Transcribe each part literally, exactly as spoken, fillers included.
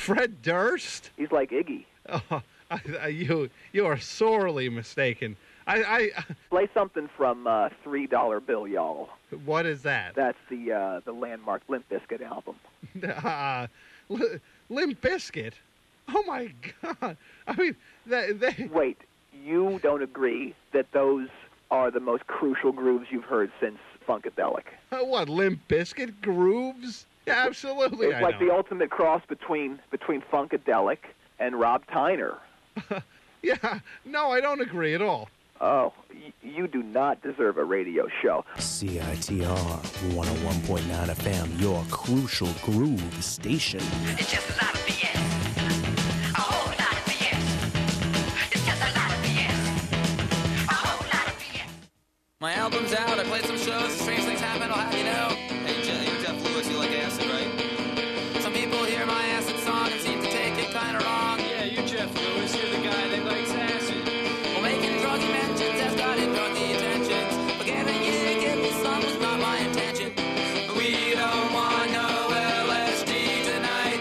Fred Durst? He's like Iggy. Oh, I, I, you you are sorely mistaken. I, I Play something from uh, Three Dollar Bill, y'all. What is that? That's the uh, the landmark Limp Bizkit album. Uh, L- Limp Bizkit? Oh my God! I mean, they, they... Wait, you don't agree that those are the most crucial grooves you've heard since Funkadelic? Uh, what, Limp Bizkit grooves? Yeah, absolutely. It's I like know. the ultimate cross between between Funkadelic and Rob Tyner. Yeah, no, I don't agree at all. Oh, y- you do not deserve a radio show. C I T R one oh one point nine F M, your crucial groove station. It's just a lot of B S. A whole lot of B S. It's just a lot of B S. A whole lot of B S. My album's out. I played some shows. Strange things happen. I'll have you know. Hey, Je- you're Jeff Lewis. You like acid, right? Some people hear my acid song and seem to take it kind of wrong. Yeah, you're Jeff Lewis. You're the guy that likes acid. Well, making druggy mentions has got him druggy attentions. But giving you to give me some was not my intention. We don't want no L S D tonight.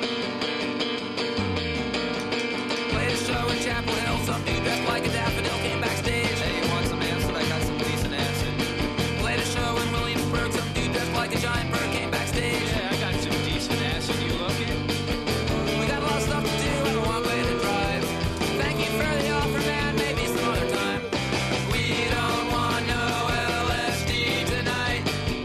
Played a show in Chapel Hill. Some dude dressed like a daffodil came backstage. Hey, you want some acid? I got some decent acid. Played a show in Williamsburg. Some dude dressed like a giant bird came backstage. Yeah, I got some decent acid. You looking? We got a lot of stuff to do and a long way to drive. Thank you for the offer, man. Maybe some other time. We don't want no L S D tonight.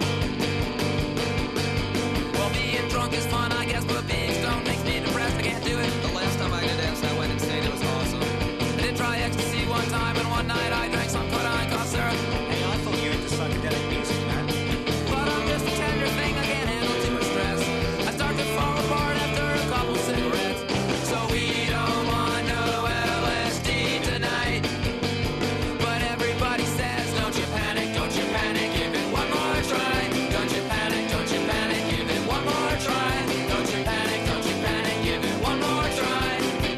Well, being drunk is fun, I guess, but being stoned makes me depressed. I can't do it. The last time I did acid, I went insane. It was awesome. I did try ecstasy one time, and one night I drank some codeine cough syrup. Hey, I thought you were into psychedelic music, man. But I'm just a tender thing, I can't handle too much stress. I start to fall apart after a couple cigarettes. So we don't want no L S D tonight. But everybody says, don't you panic, don't you panic, give it one more try. Don't you panic, don't you panic, give it one more try. Don't you panic, don't you panic, give it one more try.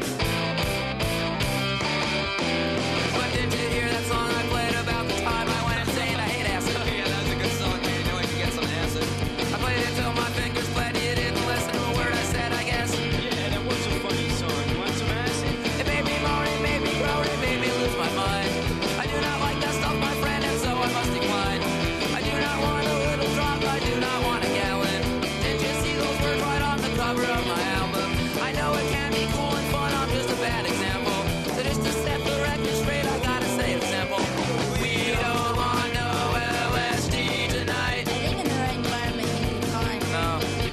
But did you hear that song I played about the time I went insane? I hate acid. Yeah, that's a good song. Man. You know I can get some acid. I played it till my fingers bled. You didn't listen to a word I said, I guess. Yeah, that was a funny song. You want some acid? It made me moan, it made me groan, it made me lose my mind. I do not like that stuff, my friend, and so I must decline. I do not want a little drop, I do not want a gallon. Did you see those words right on the cover of my album? I know it can be cool and fun, I'm just a bad example. So just to set the record straight, I gotta say it's simple. We don't want no L S D tonight. I think in the right environment you'd be fine. No.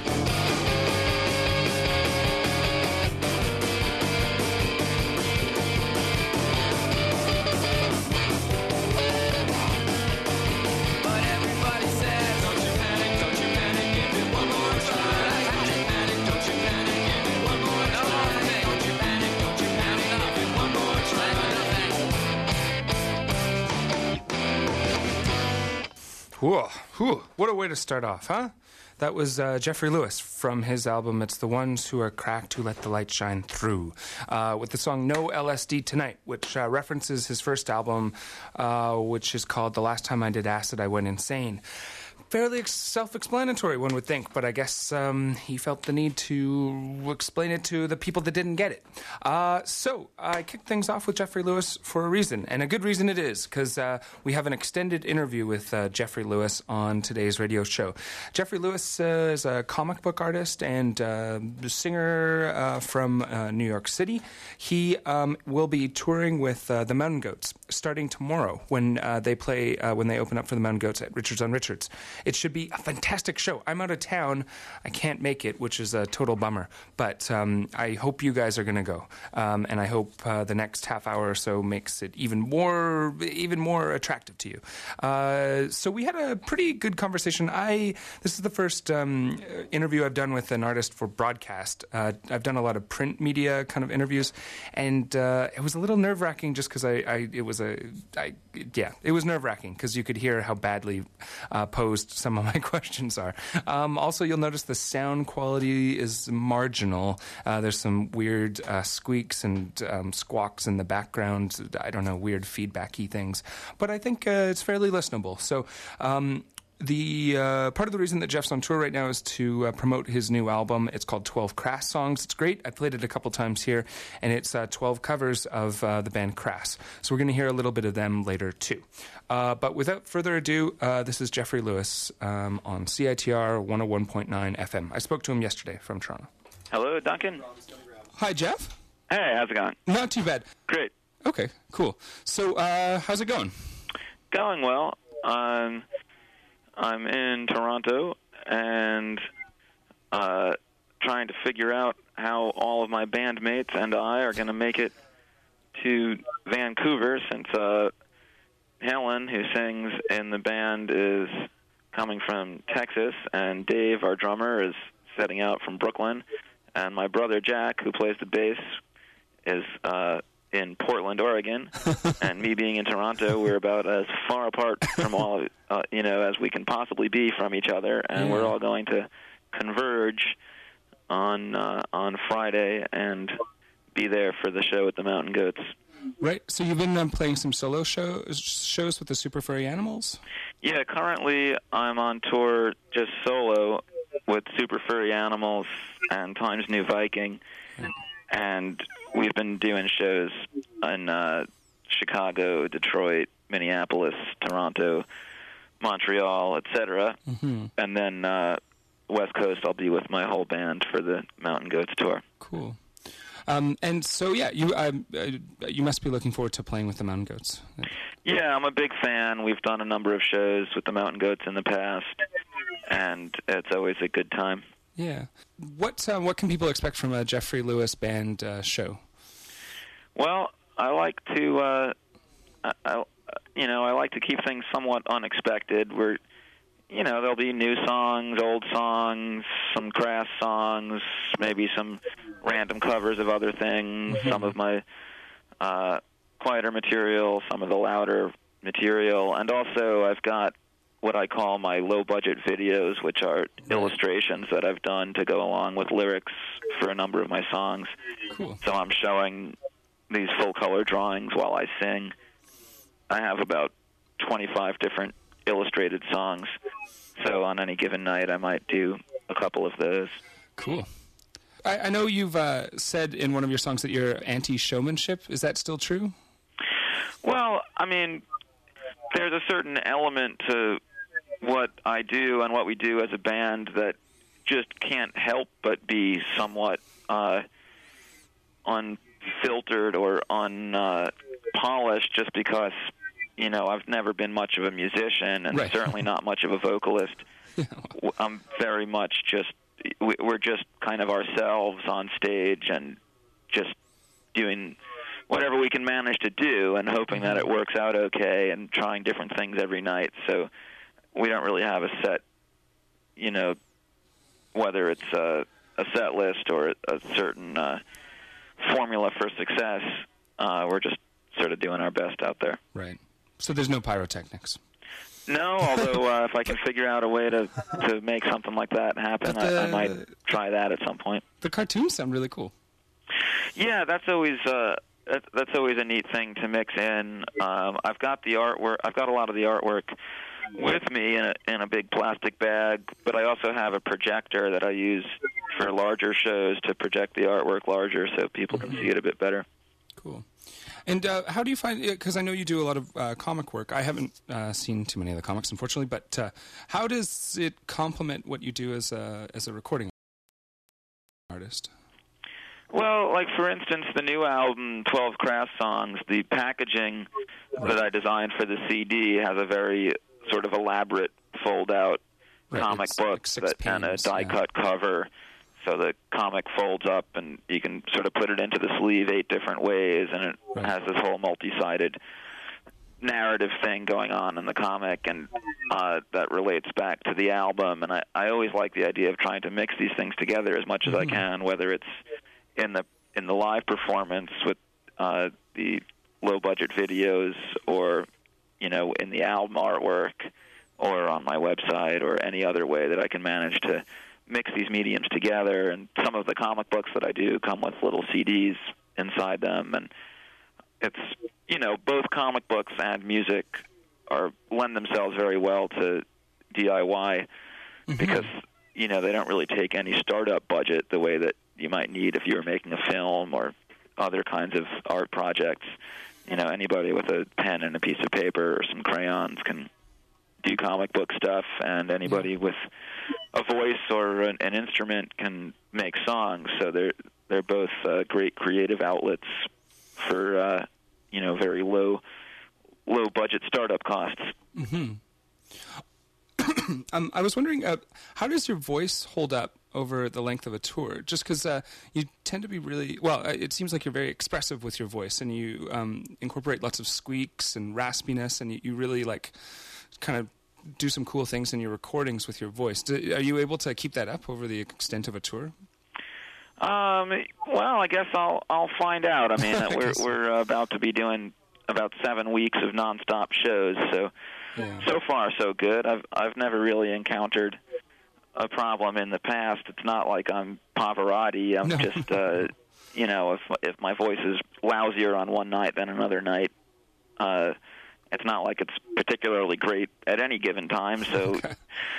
But everybody says, don't you panic, don't you panic, give it one more try. Don't you panic, don't you panic, give it one more try. Don't you panic, don't you panic, give it one more try. Whoa, whew, what a way to start off, huh? That was uh, Jeffrey Lewis from his album It's the Ones Who Are Cracked Who Let the Light Shine Through, uh, with the song No L S D Tonight, which uh, references his first album, uh, which is called The Last Time I Did Acid, I Went Insane. Fairly ex- self-explanatory, one would think, but I guess um, he felt the need to explain it to the people that didn't get it. Uh, so I kicked things off with Jeffrey Lewis for a reason, and a good reason it is, because uh, we have an extended interview with uh, Jeffrey Lewis on today's radio show. Jeffrey Lewis uh, is a comic book artist and uh, singer uh, from uh, New York City. He um, will be touring with uh, the Mountain Goats starting tomorrow when uh, they play uh, when they open up for the Mountain Goats at Richards on Richards. It should be a fantastic show. I'm out of town. I can't make it, which is a total bummer. But um, I hope you guys are going to go. Um, and I hope uh, the next half hour or so makes it even more even more attractive to you. Uh, so we had a pretty good conversation. I This is the first um, interview I've done with an artist for broadcast. Uh, I've done a lot of print media kind of interviews. And uh, it was a little nerve-wracking just because I, I, it was a, I, yeah, it was nerve-wracking because you could hear how badly uh, posed some of my questions are. Um, also, you'll notice the sound quality is marginal. Uh, there's some weird uh, squeaks and um, squawks in the background. I don't know, weird feedbacky things. But I think uh, it's fairly listenable. So um, The uh, part of the reason that Jeff's on tour right now is to uh, promote his new album. It's called twelve Crass Songs. It's great. I played it a couple times here, and it's uh, twelve covers of uh, the band Crass. So we're going to hear a little bit of them later, too. Uh, but without further ado, uh, this is Jeffrey Lewis um, on C I T R one oh one point nine F M. I spoke to him yesterday from Toronto. Hello, Duncan. Hi, Jeff. Hey, how's it going? Not too bad. Great. Okay, cool. So uh, how's it going? Going well. Um, I'm in Toronto and uh, trying to figure out how all of my bandmates and I are going to make it to Vancouver since uh, Helen, who sings in the band, is coming from Texas, and Dave, our drummer, is setting out from Brooklyn, and my brother Jack, who plays the bass, is uh, in Portland, Oregon, and me being in Toronto, we're about as far apart from all, uh, you know, as we can possibly be from each other, and Yeah. we're all going to converge on uh, on Friday and be there for the show at the Mountain Goats. Right. So you've been um, playing some solo show, shows with the Super Furry Animals? Yeah, currently I'm on tour just solo with Super Furry Animals and Times New Viking, and we've been doing shows in uh, Chicago, Detroit, Minneapolis, Toronto, Montreal, et cetera. Mm-hmm. And then uh, West Coast, I'll be with my whole band for the Mountain Goats tour. Cool. Um, and so, yeah, you um, uh, you must be looking forward to playing with the Mountain Goats. Yeah, I'm a big fan. We've done a number of shows with the Mountain Goats in the past, and it's always a good time. Yeah. What uh, what can people expect from a Jeffrey Lewis band uh, show? Well, I like to, uh, I, I, you know, I like to keep things somewhat unexpected. We're, you know, there'll be new songs, old songs, some Crass songs, maybe some random covers of other things, Mm-hmm. some of my uh, quieter material, some of the louder material, and also I've got what I call my low-budget videos, which are illustrations that I've done to go along with lyrics for a number of my songs. Cool. So I'm showing these full-color drawings while I sing. I have about twenty-five different illustrated songs, so on any given night I might do a couple of those. Cool. I, I know you've uh, said in one of your songs that you're anti-showmanship. Is that still true? Well, I mean, there's a certain element to what I do and what we do as a band that just can't help but be somewhat uh, unfiltered or unpolished, just because, you know, I've never been much of a musician and Right. certainly not much of a vocalist. I'm very much just, we're just kind of ourselves on stage and just doing whatever we can manage to do and hoping that it works out okay and trying different things every night. So we don't really have a set, you know, whether it's a, a set list or a certain uh, formula for success. Uh, we're just sort of doing our best out there. Right. So there's no pyrotechnics. No, although uh, if I can figure out a way to, to make something like that happen, But the- I, I might try that at some point. The cartoons sound really cool. Yeah, that's always uh, that, that's always a neat thing to mix in. Um, I've got the artwork. I've got a lot of the artwork with me in a, in a big plastic bag, but I also have a projector that I use for larger shows to project the artwork larger so people can see it a bit better. Cool. And uh, how do you find, because I know you do a lot of uh, comic work. I haven't uh, seen too many of the comics, unfortunately, but uh, how does it complement what you do as a, as a recording artist? Well, like, for instance, the new album, twelve Crass Songs, the packaging that I designed for the C D has a very sort of elaborate fold-out Right, comic it's book like six that, and a pages, die-cut cover, so the comic folds up and you can sort of put it into the sleeve eight different ways, and it Right. has this whole multi-sided narrative thing going on in the comic, and uh, that relates back to the album. And I, I always like the idea of trying to mix these things together as much as I can, whether it's in the in the live performance with uh, the low-budget videos, or, you know, in the album artwork, or on my website, or any other way that I can manage to mix these mediums together. And some of the comic books that I do come with little C Ds inside them, and it's, you know, both comic books and music are lend themselves very well to D I Y Mm-hmm. because, you know, they don't really take any startup budget the way that you might need if you were making a film or other kinds of art projects. You know, anybody with a pen and a piece of paper or some crayons can do comic book stuff, and anybody with a voice or an, an instrument can make songs. So they're they're both uh, great creative outlets for uh, you know very low low budget startup costs. Mm-hmm. um, I was wondering, uh, how does your voice hold up over the length of a tour? Just because uh, you tend to be really well, it seems like you're very expressive with your voice, and you um, incorporate lots of squeaks and raspiness, and you, you really like kind of do some cool things in your recordings with your voice. Do, are you able to keep that up over the extent of a tour? Um, well, I guess I'll I'll find out. I mean, I we're guess so. we're about to be doing about seven weeks of nonstop shows, so Yeah. so far so good. I've I've never really encountered a problem in the past. It's not like I'm Pavarotti. I'm No. just uh, you know, if if my voice is lousier on one night than another night, uh, it's not like it's particularly great at any given time. So, Okay.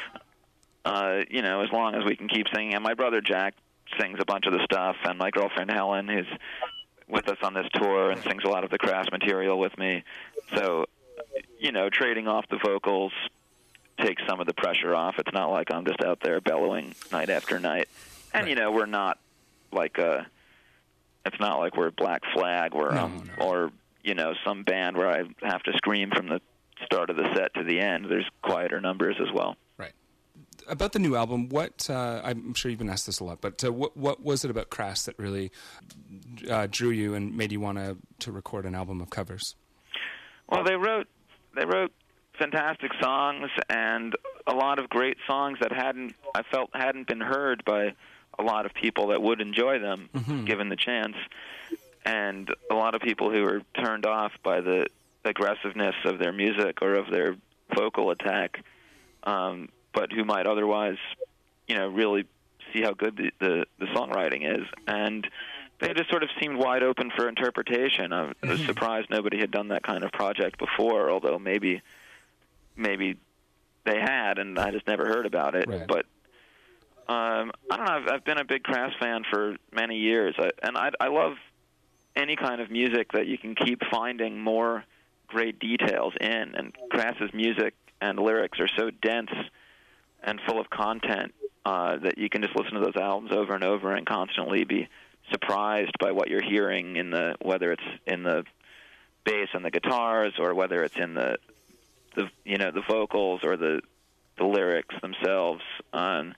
uh, you know, as long as we can keep singing, and my brother Jack sings a bunch of the stuff, and my girlfriend Helen is with us on this tour and sings a lot of the Crass material with me. So, you know, trading off the vocals takes some of the pressure off. It's not like I'm just out there bellowing night after night. And, Right. you know, we're not like a, it's not like we're Black Flag where No, I'm, no. or, you know, some band where I have to scream from the start of the set to the end. There's quieter numbers as well. Right. About the new album, what uh, I'm sure you've been asked this a lot, but uh, what what was it about Crass that really uh, drew you and made you want to to record an album of covers? Well, they wrote they wrote fantastic songs and a lot of great songs that hadn't I felt hadn't been heard by a lot of people that would enjoy them Mhm. given the chance, and a lot of people who were turned off by the aggressiveness of their music or of their vocal attack, um, but who might otherwise, you know, really see how good the, the, the songwriting is. And they just sort of seemed wide open for interpretation. I was surprised nobody had done that kind of project before, although maybe maybe they had, and I just never heard about it. Right. But um, I don't know. I've, I've been a big Crass fan for many years, I, and I, I love any kind of music that you can keep finding more great details in. And Crass's music and lyrics are so dense and full of content uh, that you can just listen to those albums over and over and constantly be surprised by what you're hearing in the whether it's in the bass and the guitars or whether it's in the the you know the vocals or the the lyrics themselves. Um,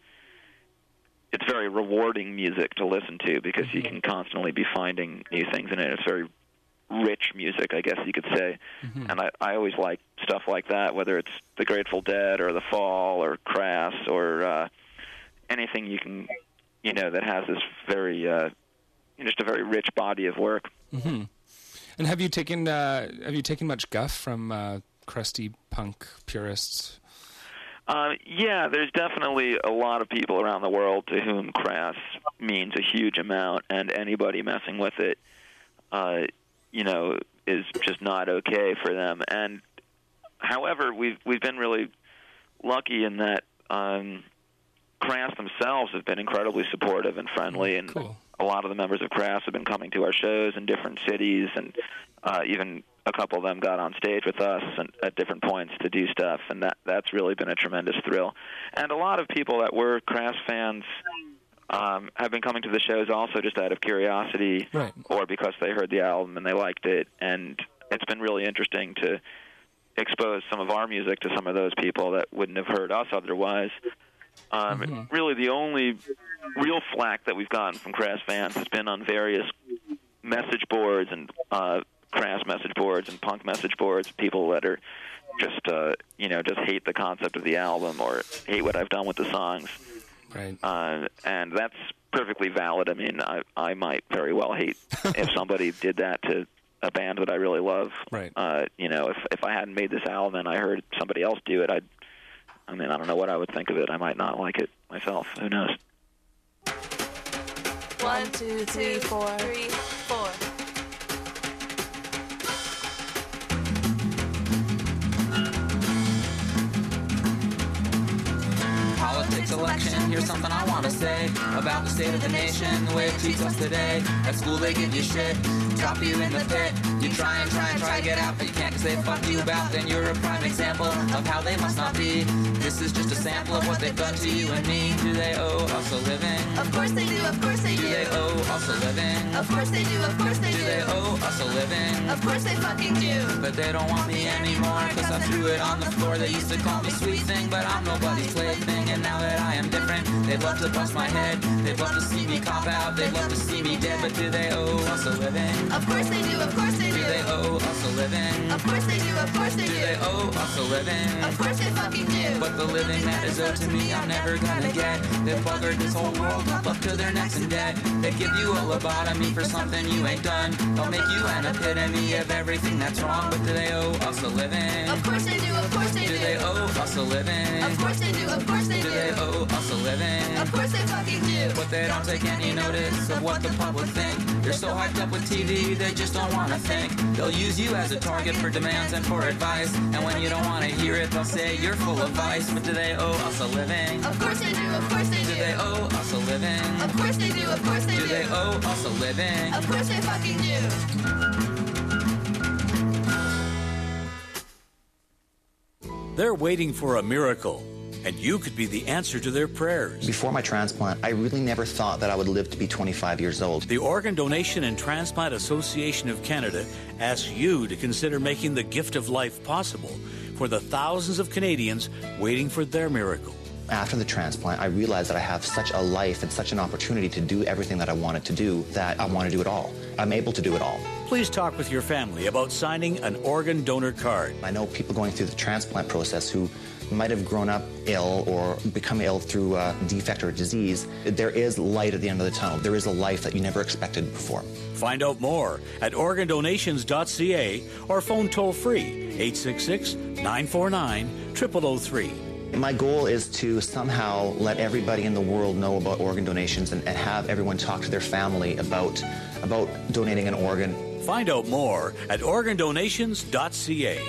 it's very rewarding music to listen to because you can constantly be finding new things in it. It's very rich music, I guess you could say. Mm-hmm. And I, I always like stuff like that, whether it's the Grateful Dead or the Fall or Crass or uh, anything you can, you know, that has this very, uh, just a very rich body of work. Mm-hmm. And have you taken uh, have you taken much guff from uh, crusty punk purists? Uh, yeah, there's definitely a lot of people around the world to whom Crass means a huge amount, and anybody messing with it, uh, you know, is just not okay for them. And however, we've we've been really lucky in that um, Crass themselves have been incredibly supportive and friendly, and Cool. a lot of the members of Crass have been coming to our shows in different cities, and uh, even a couple of them got on stage with us and, at different points to do stuff, and that that's really been a tremendous thrill. And a lot of people that were Crass fans um, have been coming to the shows also just out of curiosity, Right. or because they heard the album and they liked it, and it's been really interesting to expose some of our music to some of those people that wouldn't have heard us otherwise. Um, Mhm. Really, the only real flack that we've gotten from Crass fans has been on various message boards and uh, Crass message boards and punk message boards, people that are just, uh, you know, just hate the concept of the album or hate what I've done with the songs. Right. Uh, and that's perfectly valid. I mean, I, I might very well hate if somebody did that to a band that I really love. Right. Uh, you know, if if I hadn't made this album and I heard somebody else do it, I'd, I mean, I don't know what I would think of it. I might not like it myself. Who knows? One, two, three, four. Three, four. collection. Here's something I want to say about the state of the nation, the way it treats us today. At school they give you shit, drop you in the pit. You try and try and try to get out, but you can't cause they fuck you about. Then you're a prime example of how they must not be. This is just a sample of what they've done to you and me. Do they owe us a living? Of course they do, of course they do. Do they owe us a living? Of course they do, of course they do. Do they owe us a living? Of course they fucking do. But they don't want me anymore, cause I threw it on the floor. They used to call me sweet thing, but I'm nobody's plaything. And now that I am different, they'd love to bust my head. They'd love to see me cop out, they'd love to see me dead. But do they owe us a living? Of course they do, of course they do. Do they owe us a living? Of course they do, of course they do. Do they owe us a living? Of course they fucking do. But the living that is owed to me, I'm never gonna get. They've buggered this whole world up, up to their necks in debt. They give you a lobotomy for something you ain't done. They'll make you an epitome of everything that's wrong. But do they owe us a living? Of course they do, of course they do. Do they owe us a living? Of course they do, of course they do. Do they owe us a living? Of course they fucking do. But they don't take any notice of what the public think. They're so hyped up with T V, they just don't wanna think. They'll use you as a target for demands and for advice. And when you don't wanna hear it, they'll say you're full of vice. But do they owe us a living? Of course they do, of course they do. Do they owe us a living? Of course they do, of course they do. Do they owe us a living? Of course they fucking do. They're waiting for a miracle, and you could be the answer to their prayers. Before my transplant, I really never thought that I would live to be twenty-five years old. The Organ Donation and Transplant Association of Canada asks you to consider making the gift of life possible for the thousands of Canadians waiting for their miracle. After the transplant, I realized that I have such a life and such an opportunity to do everything that I wanted to do that I want to do it all. I'm able to do it all. Please talk with your family about signing an organ donor card. I know people going through the transplant process who might have grown up ill or become ill through a defect or a disease. There is light at the end of the tunnel. There is a life that you never expected before. Find out more at organ donations dot c a or phone toll-free eight six six, nine four nine, zero zero zero three. My goal is to somehow let everybody in the world know about organ donations and, and have everyone talk to their family about, about donating an organ. Find out more at organ donations dot c a.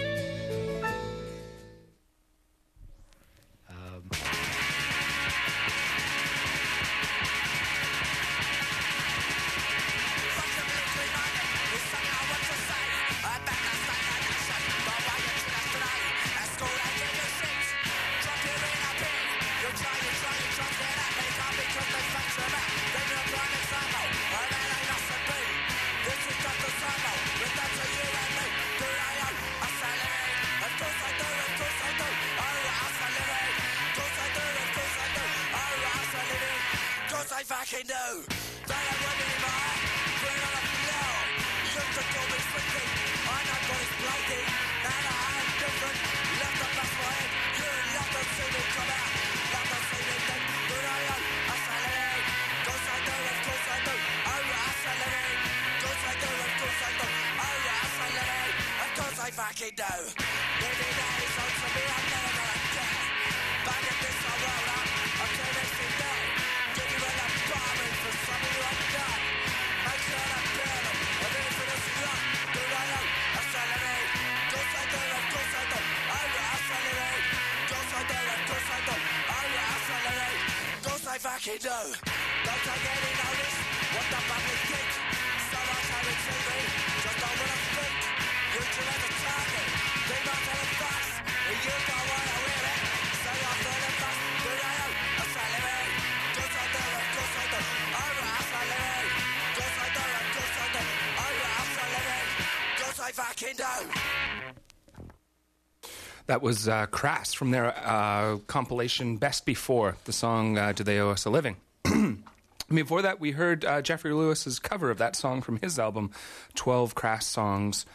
That was uh, Crass from their uh, compilation Best Before, the song uh, Do They Owe Us a Living? Before that, we heard uh, Jeffrey Lewis's cover of that song from his album, twelve Crass Songs,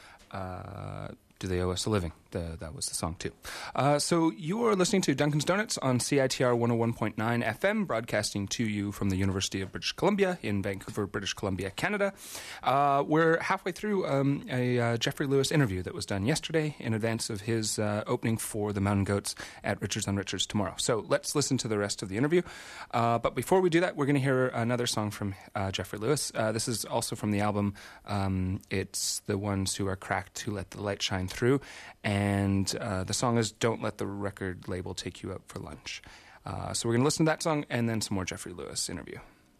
uh, Do They Owe Us a Living? The, that was the song, too. Uh, so you are listening to Duncan's Donuts on C I T R one oh one point nine F M, broadcasting to you from the University of British Columbia in Vancouver, British Columbia, Canada. Uh, we're halfway through um, a uh, Jeffrey Lewis interview that was done yesterday in advance of his uh, opening for the Mountain Goats at Richards on Richards tomorrow. So let's listen to the rest of the interview. Uh, but before we do that, we're going to hear another song from uh, Jeffrey Lewis. Uh, this is also from the album. Um, it's The Ones Who Are Cracked Who Let the Light Shine Through. And uh, the song is Don't Let the Record Label Take You Out for Lunch. Uh, so we're going to listen to that song and then some more Jeffrey Lewis interview.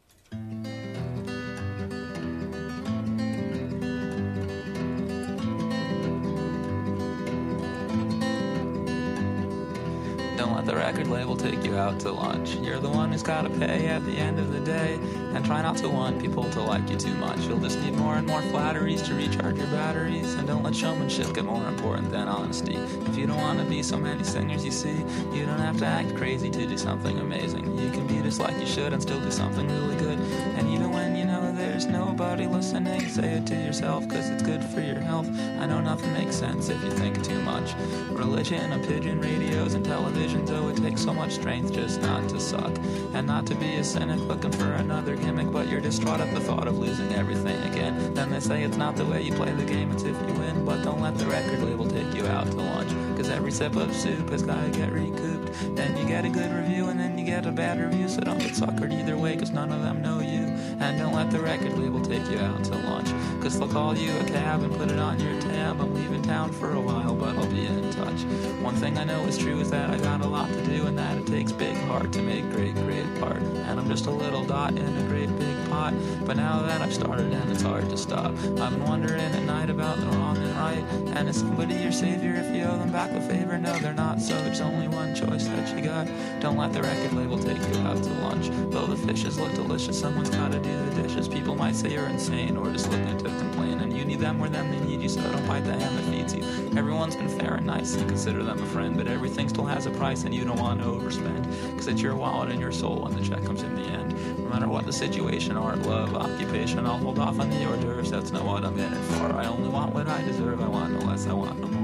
Don't let the record label take you out to lunch. You're the one who's gotta pay at the end of the day. And try not to want people to like you too much. You'll just need more and more flatteries to recharge your batteries. And don't let showmanship get more important than honesty. If you don't want to be so many singers you see, you don't have to act crazy to do something amazing. You can be just like you should and still do something really good. And even when you know there's nobody listening, say it to yourself, cause it's good for your health. I know nothing makes sense if you think too much. Religion, a pigeon, radios, and televisions, oh, it takes so much strength just not to suck. And not to be a cynic looking for another gimmick, but you're distraught at the thought of losing everything again. Then they say it's not the way you play the game, it's if you win. But don't let the record label take you out to lunch, cause every sip of soup has gotta get recouped. Then you get a good review and then you get a bad review. So don't get suckered either way, cause none of them know you. And don't let the record label take you out to lunch, cause they'll call you a cab and put it on your tab. I'm leaving town for a while, but I'll be in touch. One thing I know is true is that I got a lot to do, and that it takes big heart to make great, great art. And I'm just a little dot in a great big pot. But now that I've started and it's hard to stop, I've been wondering at night about the wrong and right. And is somebody your savior if you owe them back a favor? No, they're not, so there's only one choice that you got. Don't let the record label take you out to lunch. Though the fishes look delicious, someone's gotta do the dishes. People might say you're insane or just looking to complain, and you need them more than they need you, so don't bite the hand that feeds you. Everyone's been fair and nice and consider them a friend, but everything still has a price and you don't want to overspend, cause it's your wallet and your soul when the check comes in the end. No matter what the situation, art, love, occupation, I'll hold off on the hors d'oeuvres. That's not what I'm in it for. I only want what I deserve. I want no less, I want no more.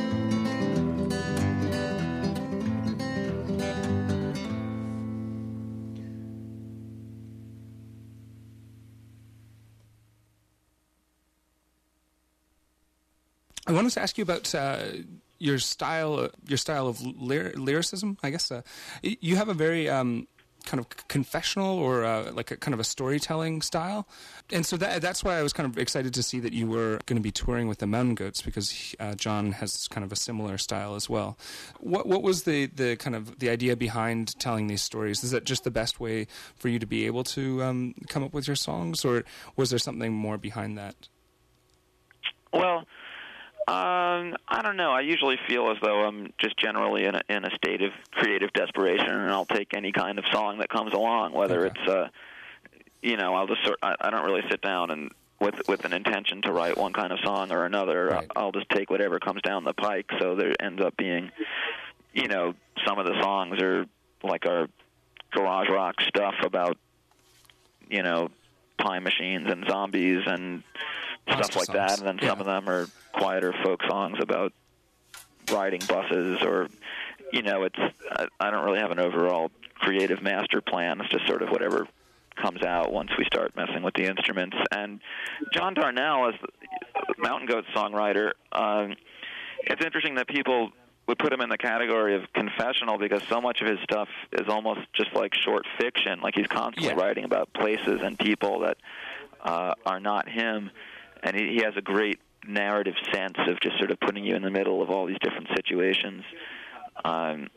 I wanted to ask you about uh, your style, uh, your style of lyr- lyricism. I guess uh, you have a very um, kind of confessional or uh, like a kind of a storytelling style, and so that that's why I was kind of excited to see that you were going to be touring with the Mountain Goats, because uh, John has kind of a similar style as well. What what was the, the kind of the idea behind telling these stories? Is that just the best way for you to be able to um, come up with your songs, or was there something more behind that? Well. Um, I don't know. I usually feel as though I'm just generally in a, in a state of creative desperation, and I'll take any kind of song that comes along, whether okay. it's, uh, you know, I'll just sort. I, I don't really sit down and with with an intention to write one kind of song or another. Right. I'll just take whatever comes down the pike. So there ends up being, you know, some of the songs are like our garage rock stuff about, you know, time machines and zombies and stuff like songs. that, and then yeah. some of them are quieter folk songs about riding buses, or, you know, it's I, I don't really have an overall creative master plan. It's just sort of whatever comes out once we start messing with the instruments. And John Darnell, as the Mountain Goats songwriter, um, it's interesting that people would put him in the category of confessional, because so much of his stuff is almost just like short fiction. Like he's constantly yeah. writing about places and people that uh, are not him. And he, he has a great narrative sense of just sort of putting you in the middle of all these different situations. Um,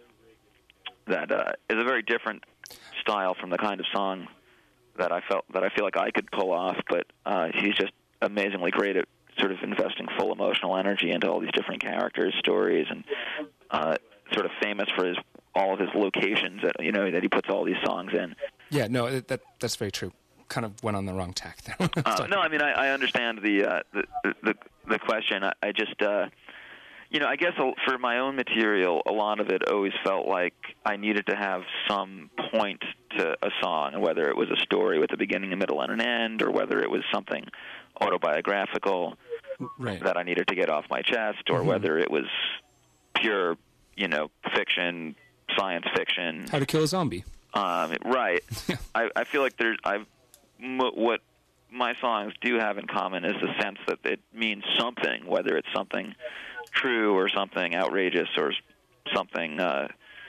that uh, is a very different style from the kind of song that I felt that I feel like I could pull off. But uh, he's just amazingly great at sort of investing full emotional energy into all these different characters, stories, and uh, sort of famous for his all of his locations that you know that he puts all these songs in. Yeah, no, that that's very true. Kind of went on the wrong tack there. uh, no, I mean I, I understand the, uh, the the the question. I, I just uh, you know I guess for my own material, a lot of it always felt like I needed to have some point to a song, whether it was a story with a beginning, a middle, and an end, or whether it was something autobiographical right. that I needed to get off my chest, or mm-hmm. whether it was pure, you know, fiction, science fiction. How to Kill a Zombie. Um, right. I, I feel like there's I've. What my songs do have in common is the sense that it means something, whether it's something true or something outrageous or something, uh,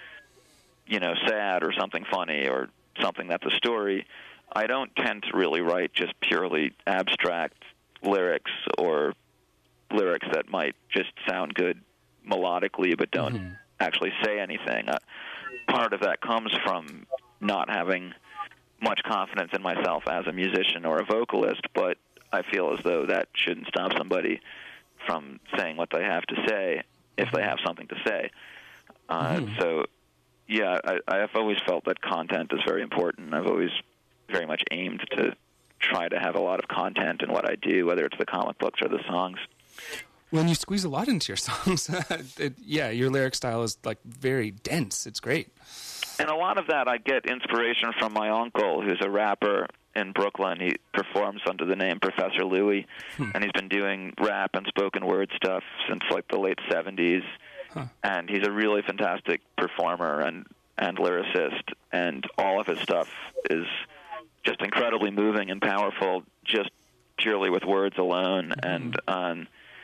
you know, sad or something funny or something that's a story. I don't tend to really write just purely abstract lyrics or lyrics that might just sound good melodically but don't mm-hmm. actually say anything. Uh, part of that comes from not having much confidence in myself as a musician or a vocalist, but I feel as though that shouldn't stop somebody from saying what they have to say if they have something to say. Uh, mm-hmm. So, yeah, I, I've always felt that content is very important. I've always very much aimed to try to have a lot of content in what I do, whether it's the comic books or the songs. When you squeeze a lot into your songs, it, yeah, your lyric style is like very dense. It's great. And a lot of that I get inspiration from my uncle, who's a rapper in Brooklyn. He performs under the name Professor Louie, hmm. and he's been doing rap and spoken word stuff since like the late seventies. Huh. And he's a really fantastic performer and, and lyricist, and all of his stuff is just incredibly moving and powerful, just purely with words alone. Mm-hmm. And um,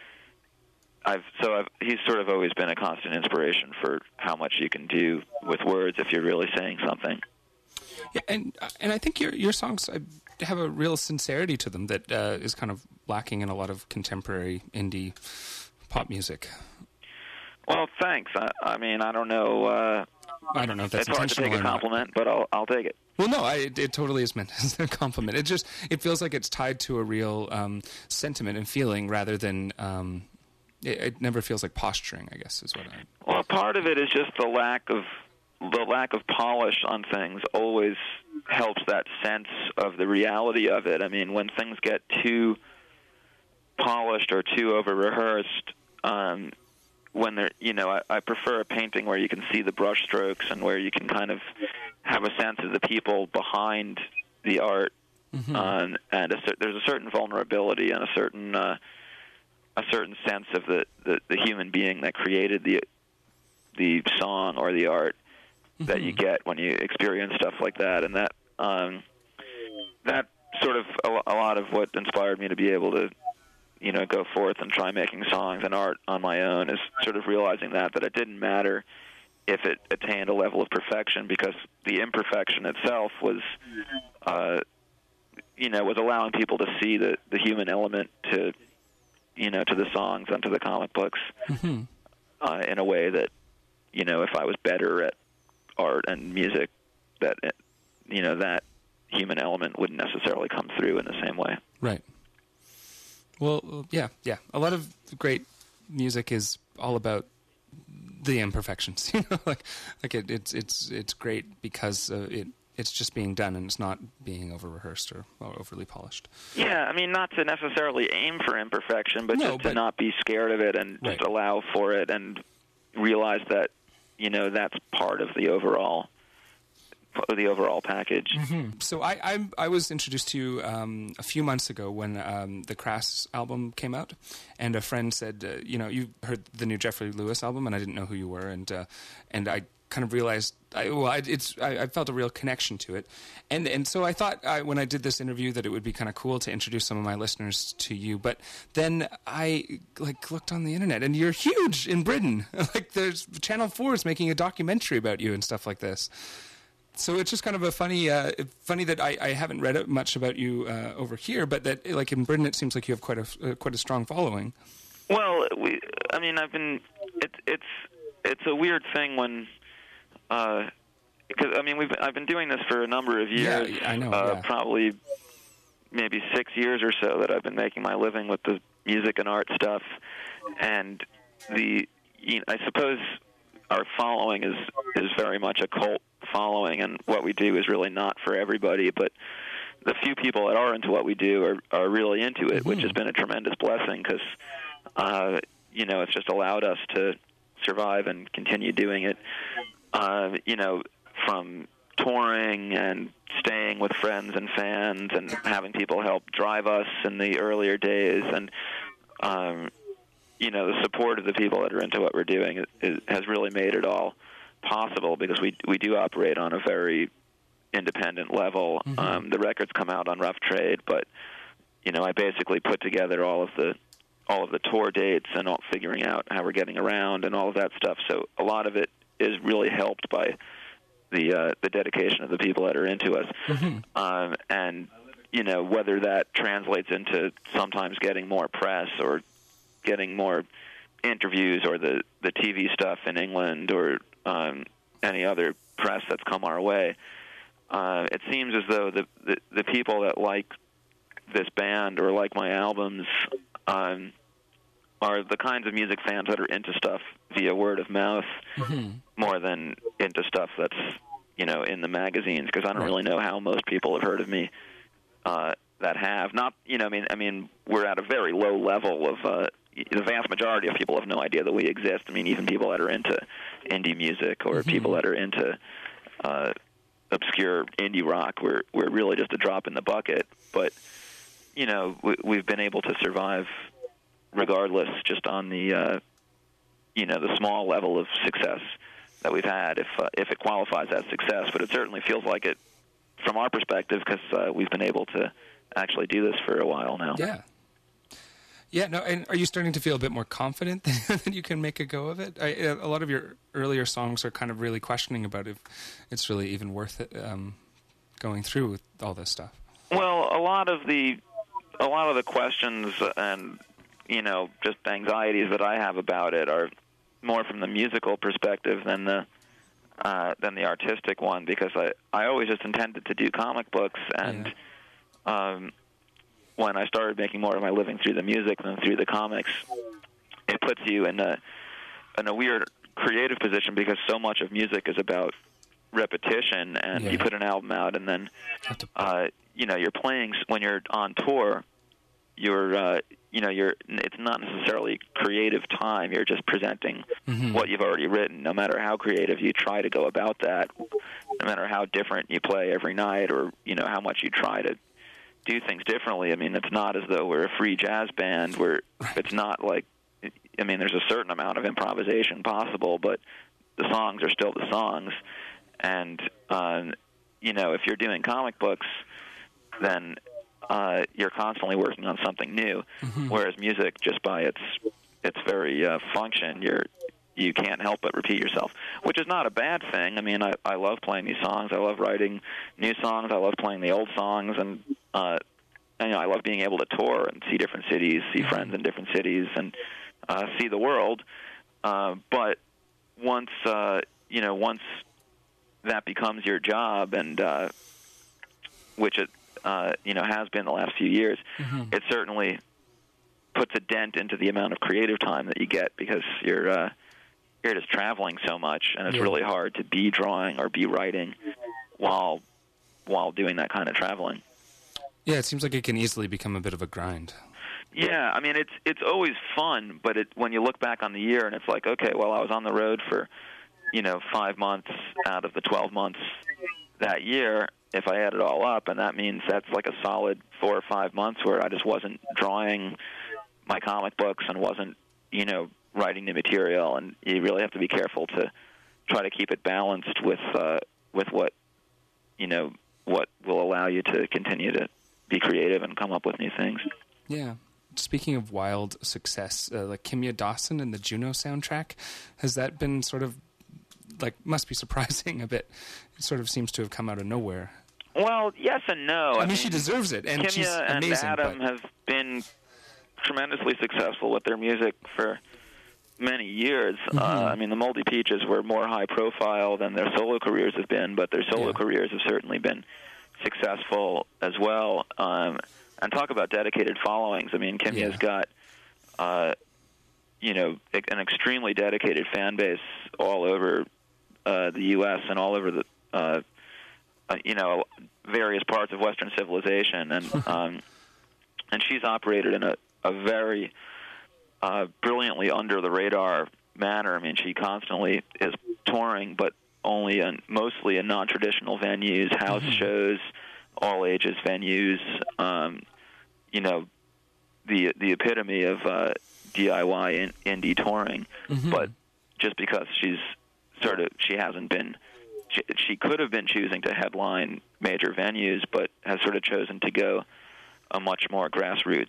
I've so I've, he's sort of always been a constant inspiration for how much you can do with words if you're really saying something. Yeah, and and I think your your songs have a real sincerity to them that uh, is kind of lacking in a lot of contemporary indie pop music. Well, thanks. I, I mean, I don't know. Uh, I don't know if that's it's hard to take a compliment, but I'll I'll take it. Well, no, I, it, it totally is meant as a compliment. It just it feels like it's tied to a real um, sentiment and feeling rather than. Um, it, it never feels like posturing, I guess, is what I. Well, part of it is just the lack of the lack of polish on things. Always helps that sense of the reality of it. I mean, when things get too polished or too over rehearsed. Um, When they're, you know, I, I prefer a painting where you can see the brush strokes and where you can kind of have a sense of the people behind the art, mm-hmm. um, and a, there's a certain vulnerability and a certain uh, a certain sense of the, the, the human being that created the the song or the art mm-hmm. that you get when you experience stuff like that, and that um, that sort of a, a lot of what inspired me to be able to. You know, go forth and try making songs and art on my own is sort of realizing that, that it didn't matter if it attained a level of perfection because the imperfection itself was, uh, you know, was allowing people to see the, the human element to, you know, to the songs and to the comic books mm-hmm. uh, in a way that, you know, if I was better at art and music, that, it, you know, that human element wouldn't necessarily come through in the same way. Right. Well, yeah, yeah. A lot of great music is all about the imperfections, you know. Like, like it, it's it's it's great because uh, it it's just being done and it's not being over rehearsed or, or overly polished. Yeah, I mean, not to necessarily aim for imperfection, but no, just but, to not be scared of it and right. just allow for it and realize that you know that's part of the overall. the overall package. Mm-hmm. So I, I I was introduced to you um, a few months ago when um, the Crass album came out, and a friend said, uh, you know, you heard the new Jeffrey Lewis album, and I didn't know who you were, and uh, and I kind of realized, I, well, I, it's I, I felt a real connection to it, and and so I thought I, when I did this interview that it would be kind of cool to introduce some of my listeners to you, but then I like looked on the internet, and you're huge in Britain. Like there's Channel four is making a documentary about you and stuff like this. So it's just kind of a funny, uh, funny that I, I haven't read much about you uh, over here, but that like in Britain, it seems like you have quite a uh, quite a strong following. Well, we, I mean, I've been, it's it's it's a weird thing when, uh, because I mean, we've I've been doing this for a number of years. Yeah, I know. Uh, yeah. Probably maybe six years or so that I've been making my living with the music and art stuff, and the, you know, I suppose our following is is very much a cult following, and what we do is really not for everybody, but the few people that are into what we do are, are really into it, mm-hmm. which has been a tremendous blessing because, uh, you know, it's just allowed us to survive and continue doing it, uh, you know, from touring and staying with friends and fans and having people help drive us in the earlier days, and, um, you know, the support of the people that are into what we're doing is, is, has really made it all possible because we we do operate on a very independent level. Mm-hmm. Um, the records come out on Rough Trade, but you know I basically put together all of the all of the tour dates and all, figuring out how we're getting around and all of that stuff. So a lot of it is really helped by the uh, the dedication of the people that are into us, mm-hmm. um, and you know whether that translates into sometimes getting more press or getting more interviews or the the T V stuff in England or Um, any other press that's come our way. Uh, it seems as though the, the the people that like this band or like my albums um, are the kinds of music fans that are into stuff via word of mouth Mm-hmm. more than into stuff that's, you know, in the magazines, because I don't Right. really know how most people have heard of me uh, that have. Not, you know, I mean, I mean, we're at a very low level of, uh, the vast majority of people have no idea that we exist. I mean, even people that are into indie music or Mm-hmm. people that are into uh, obscure indie rock, we're, we're really just a drop in the bucket. But, you know, we, we've been able to survive regardless, just on the, uh, you know, the small level of success that we've had, if uh, if it qualifies as success. But it certainly feels like it from our perspective, because uh, we've been able to actually do this for a while now. Yeah. Yeah, no, and are you starting to feel a bit more confident that you can make a go of it? I, a lot of your earlier songs are kind of really questioning about if it's really even worth it um, going through with all this stuff. Well, a lot of the a lot of the questions and, you know, just anxieties that I have about it are more from the musical perspective than the uh, than the artistic one, because I, I always just intended to do comic books, and yeah. um, when I started making more of my living through the music than through the comics, it puts you in a in a weird creative position, because so much of music is about repetition, and yeah. you put an album out, and then uh, you know, you're playing when you're on tour. You're, uh, you know, you're. It's not necessarily creative time. You're just presenting mm-hmm. what you've already written. No matter how creative you try to go about that, no matter how different you play every night, or you know how much you try to do things differently. I mean, it's not as though we're a free jazz band. Where it's not like. I mean, there's a certain amount of improvisation possible, but the songs are still the songs. And uh, you know, if you're doing comic books, then Uh, you're constantly working on something new, mm-hmm. whereas music, just by its its very uh, function, you're you can't help but repeat yourself, which is not a bad thing. I mean, I, I love playing these songs. I love writing new songs. I love playing the old songs, and, uh, and you know, I love being able to tour and see different cities, see mm-hmm. friends in different cities, and uh, see the world. Uh, but once uh, you know, once that becomes your job, and uh, which it Uh, you know, has been the last few years, mm-hmm. it certainly puts a dent into the amount of creative time that you get, because you're uh, you're just traveling so much, and it's yeah. really hard to be drawing or be writing while while doing that kind of traveling. Yeah, it seems like it can easily become a bit of a grind. Yeah, I mean, it's it's always fun, but it, when you look back on the year, and it's like, okay, well, I was on the road for, you know, five months out of the twelve months that year, if I add it all up, and that means that's like a solid four or five months where I just wasn't drawing my comic books and wasn't, you know, writing the material, and you really have to be careful to try to keep it balanced with uh, with what, you know, what will allow you to continue to be creative and come up with new things. Yeah. Speaking of wild success, uh, like Kimya Dawson and the Juno soundtrack, has that been sort of, like, must be surprising a bit? It sort of seems to have come out of nowhere. Well, yes and no. I, I mean, mean, she deserves it, and Kimya she's amazing. and Adam but... have been tremendously successful with their music for many years. Mm-hmm. Uh, I mean, the Moldy Peaches were more high profile than their solo careers have been, but their solo yeah. careers have certainly been successful as well. Um, and talk about dedicated followings. I mean, Kimya's yeah. got, uh, you know, an extremely dedicated fan base all over uh, the U S and all over the, uh, uh, you know, various parts of Western civilization, and um, and she's operated in a, a very uh, brilliantly under the radar manner. I mean, she constantly is touring, but only in mostly in non-traditional venues, house mm-hmm. shows, all ages venues. Um, you know, the the epitome of uh, D I Y in, indie touring. Mm-hmm. But just because she's sort of she hasn't been. She, she could have been choosing to headline major venues, but has sort of chosen to go a much more grassroots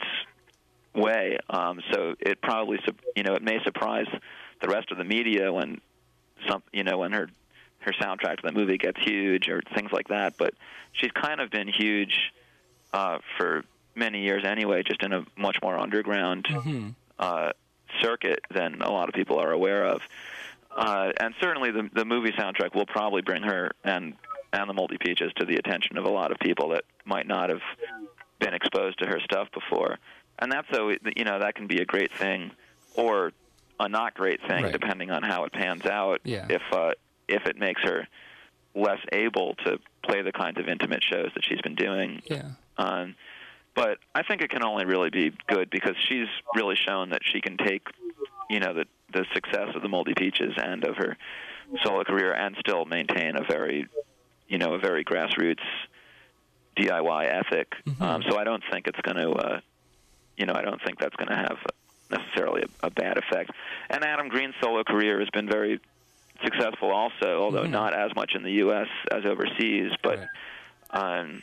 way. Um, so it probably, you know, it may surprise the rest of the media when some, you know, when her her soundtrack to the movie gets huge or things like that. But she's kind of been huge uh, for many years anyway, just in a much more underground mm-hmm. uh, circuit than a lot of people are aware of. uh, and certainly the the movie soundtrack will probably bring her and and the Moldy Peaches to the attention of a lot of people that might not have been exposed to her stuff before. And that's so you know that can be a great thing or a not great thing, Right. depending on how it pans out. Yeah. If uh, if it makes her less able to play the kinds of intimate shows that she's been doing. Yeah. Um, but I think it can only really be good because she's really shown that she can take, you know, the the success of the Moldy Peaches and of her solo career and still maintain a very, you know, a very grassroots D I Y ethic. Mm-hmm. Um, so I don't think it's going to, uh, you know, I don't think that's going to have necessarily a, a bad effect. And Adam Green's solo career has been very successful also, although Mm-hmm. not as much in the U S as overseas. But, Right. um,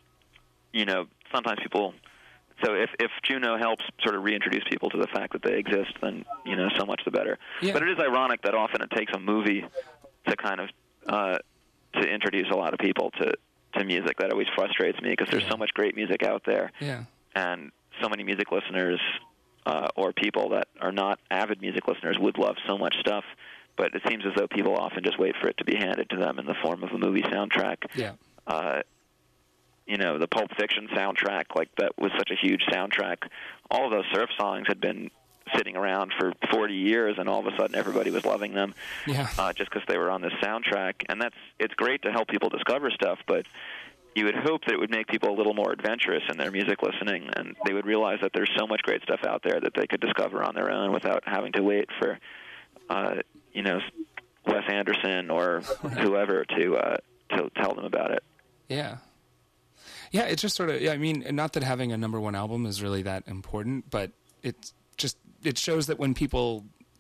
you know, sometimes people... So if, if Juno helps sort of reintroduce people to the fact that they exist, then, you know, so much the better. Yeah. But it is ironic that often it takes a movie to kind of uh, to introduce a lot of people to, to music. That always frustrates me because there's Yeah. so much great music out there. Yeah. And so many music listeners uh, or people that are not avid music listeners would love so much stuff, but it seems as though people often just wait for it to be handed to them in the form of a movie soundtrack. Yeah. Uh, you know, the Pulp Fiction soundtrack, like that was such a huge soundtrack. All of those surf songs had been sitting around for forty years, and all of a sudden everybody was loving them Yeah. uh, just because they were on this soundtrack. And that's it's great to help people discover stuff, but you would hope that it would make people a little more adventurous in their music listening, and they would realize that there's so much great stuff out there that they could discover on their own without having to wait for, uh, you know, Wes Anderson or whoever to uh, to tell them about it. Yeah. Yeah, it's just sort of, yeah, I mean, not that having a number one album is really that important, but it just, it shows that when people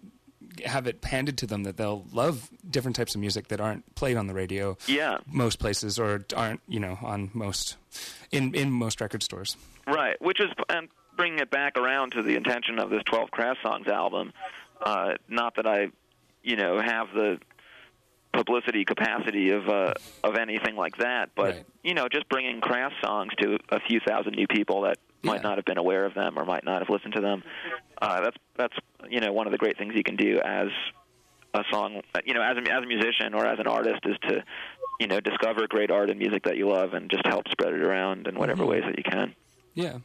have it handed to them that they'll love different types of music that aren't played on the radio Yeah. most places or aren't, you know, on most, in, in most record stores. Right, which is, and bringing it back around to the intention of this twelve Crass Songs album, uh, not that I, you know, have the publicity capacity of uh, of anything like that, but Right. you know, just bringing Crass songs to a few thousand new people that might Yeah. not have been aware of them or might not have listened to them. Uh, that's that's you know one of the great things you can do as a song, you know, as a, as a musician or as an artist is to you know discover great art and music that you love and just help spread it around in whatever Mhm. ways that you can. Yeah.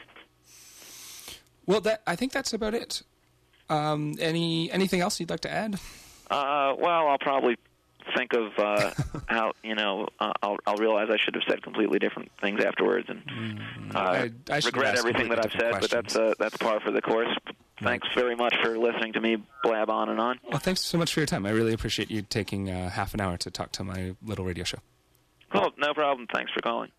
Well, that I think that's about it. Um, any anything else you'd like to add? Uh, well, I'll probably think of uh, how you know uh, I'll, I'll realize I should have said completely different things afterwards, and uh, I- I should regret ask everything that I've completely said. But different that's uh, that's par for the course. Thanks very much for listening to me blab on and on. Well, thanks so much for your time. I really appreciate you taking uh, half an hour to talk to my little radio show. Cool, no problem. Thanks for calling.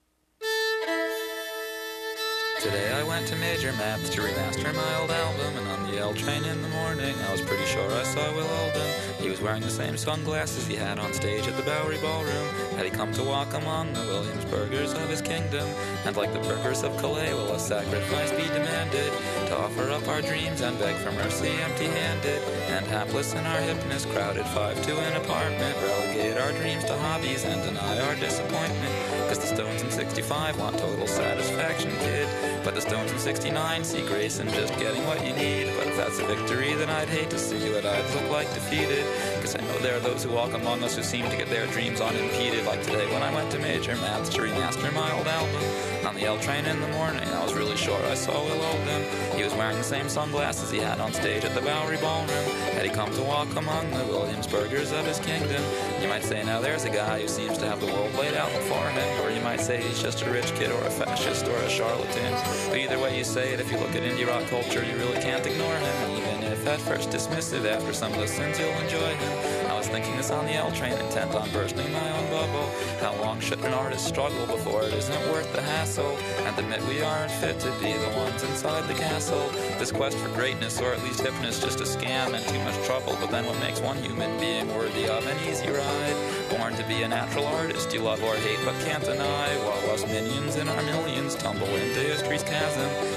Today I went to Major Maps to remaster my old album, and on the L train in the morning I was pretty sure I saw Will Oldham. He was wearing the same sunglasses he had on stage at the Bowery Ballroom. Had he come to walk among the Williamsburgers of his kingdom, and like the burghers of Calais will a sacrifice be demanded, to offer up our dreams and beg for mercy empty-handed, and hapless in our hipness crowded five to an apartment, relegate our dreams to hobbies and deny our disappointment, cause the Stones in sixty-five want total satisfaction, kid. But the Stones in sixty-nine see grace in just getting what you need. But if that's a victory, then I'd hate to see what I'd look like defeated. Cause I know there are those who walk among us who seem to get their dreams unimpeded. Like today when I went to Major Maths to remaster my old album. On the L train in the morning, I was really sure I saw Will Oldham. He was wearing the same sunglasses he had on stage at the Bowery Ballroom. Had he come to walk among the Williamsburgers of his kingdom. You might say now there's a guy who seems to have the world laid out before him. Or you might say he's just a rich kid or a fascist or a charlatan. But either way you say it, if you look at indie rock culture, you really can't ignore him. Even if at first dismissive, after some listens you'll enjoy him. I was thinking this on the L train, intent on bursting my own bubble. How long should an artist struggle before it isn't worth the hassle? And admit we aren't fit to be the ones inside the castle. This quest for greatness, or at least hipness, just a scam and too much trouble. But then what makes one human being worthy of an easy ride? Born to be a natural artist, you love or hate but can't deny, while us minions in our millions tumble into history's chasm.